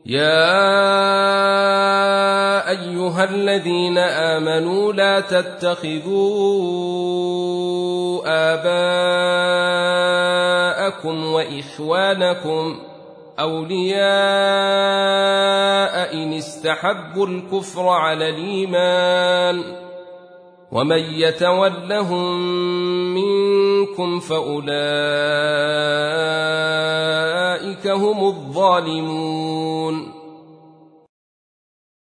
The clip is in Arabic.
يا أيها الذين آمنوا لا تتخذوا آباءكم وإخوانكم أولياء إن استحبوا الكفر على الإيمان ومن يتولهم منكم فأولئك هم الظالمون